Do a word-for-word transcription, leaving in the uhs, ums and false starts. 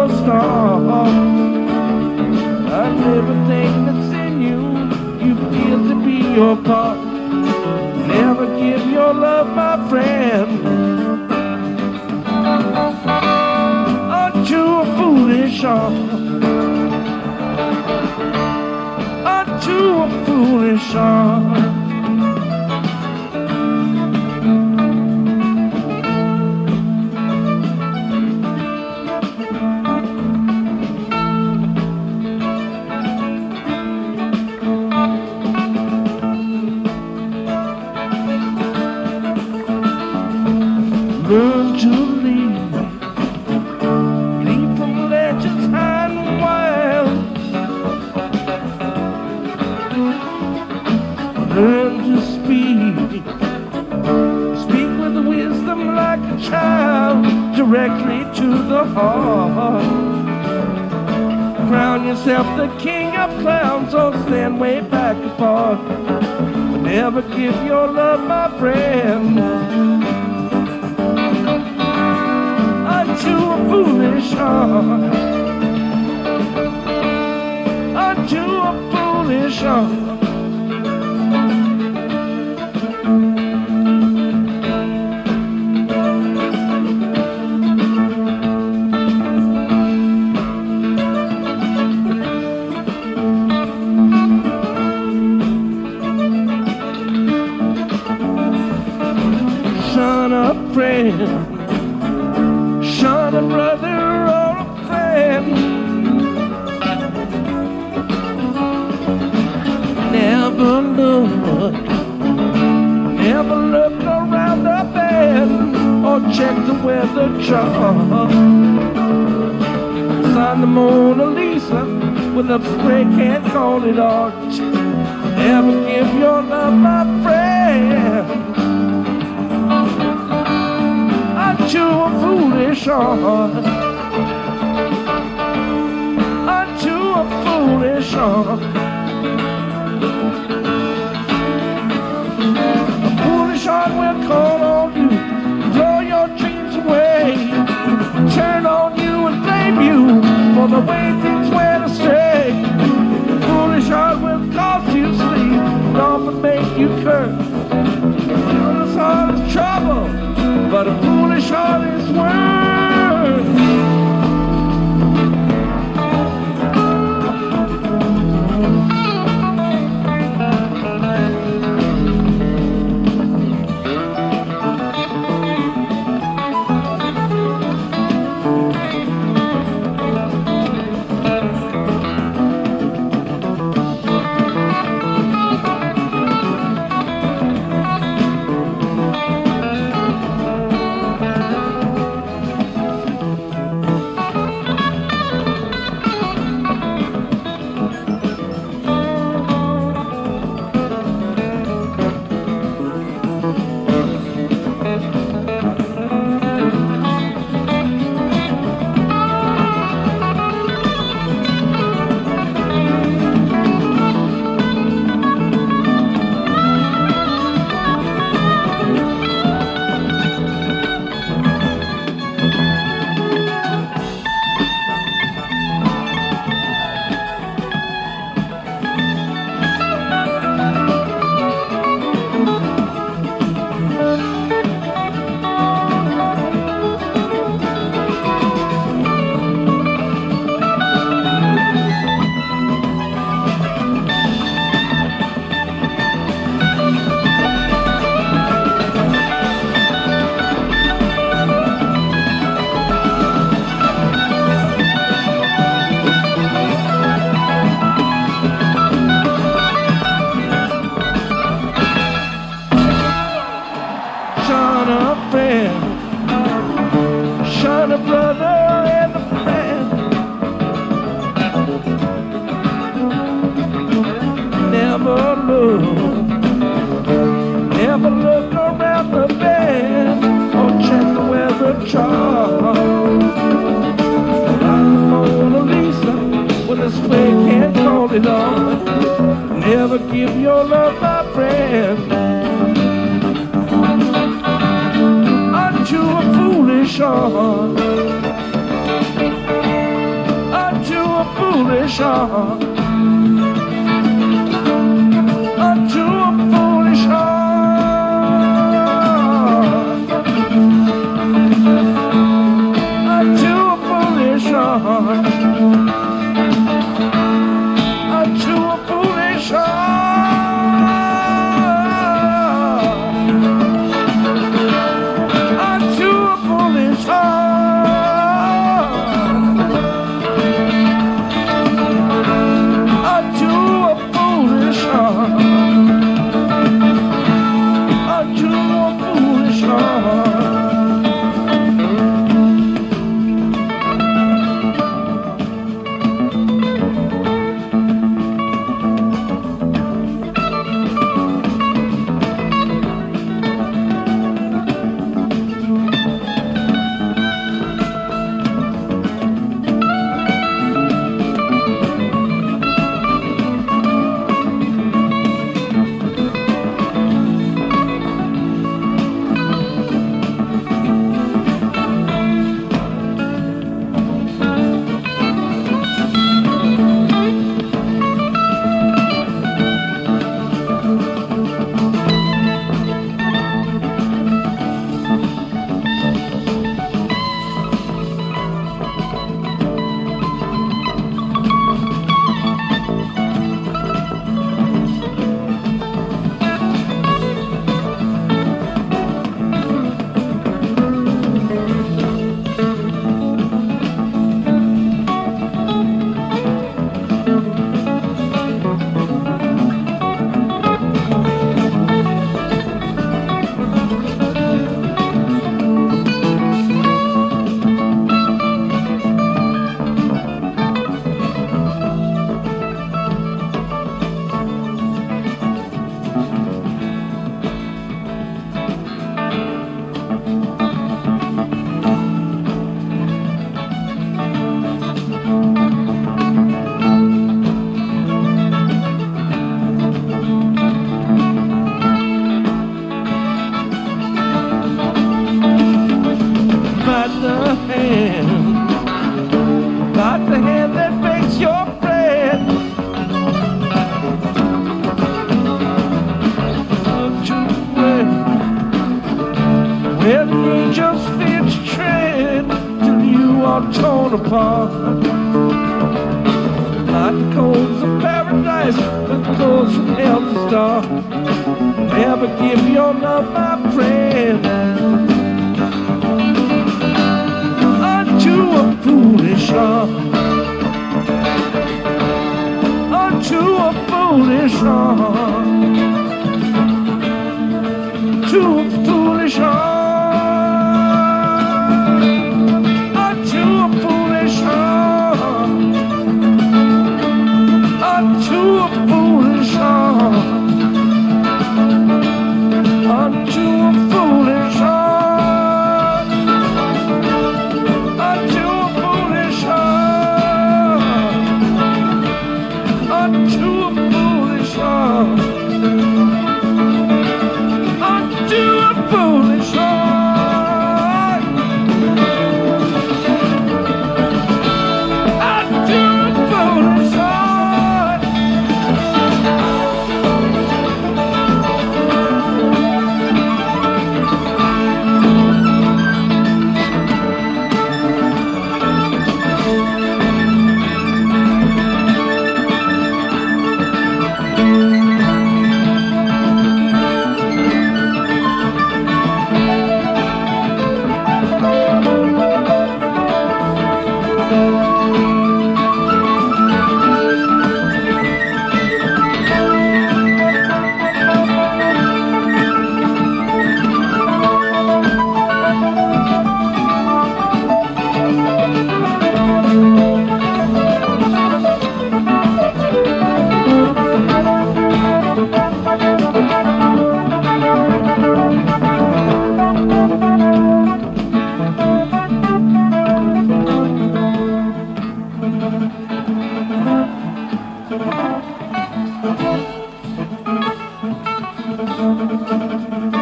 your star. And everything that's in you, you feel to be your part. Never give your love, my friend, unto a foolish heart. Unto a foolish heart. Learn to leave, leave from legends high and wild. Learn to speak, speak with wisdom like a child, directly to the heart. Crown yourself the king of clowns, or stand way back apart. But never give your love, my friend, unto a foolish heart. Unto a foolish heart. Shun a friend, shun a brother or a friend. Never look, never look around the bend, or check the weather chart. Sign the Mona Lisa with a spray can't call it art. Never give your love, my friend, unto a foolish heart. Unto a foolish heart. A foolish heart will call on you, blow your dreams away, turn on you and blame you for the way things went astray. A foolish heart will cause you sleep and often make you curse. A foolish heart is trouble, but a foolish heart is worth. Shun a brother and a friend. Never look, never look around the bend, or check the weather chart. Like the Mona Lisa, when the spray can't call it on. Never give your love, my friend, unto a foolish heart. foolish heart. Unto a foolish heart. Unto a foolish heart. Unto a foolish heart. Unto a foolish heart. Unto a foolish heart. Unto a foolish heart. Not the hand that makes your bread. Where the angels fear to tread till you are torn apart. Not the coals of paradise, but the coals from hell to start. Never give your love, my friend, unto a foolish heart. Unto a foolish heart. To a foolish heart. Unto a foolish heart. Unto a foolish heart. Unto a foolish heart. Unto a foolish heart. Unto a foolish heart. Unto a foolish heart. Unto a foolish heart. Thank you.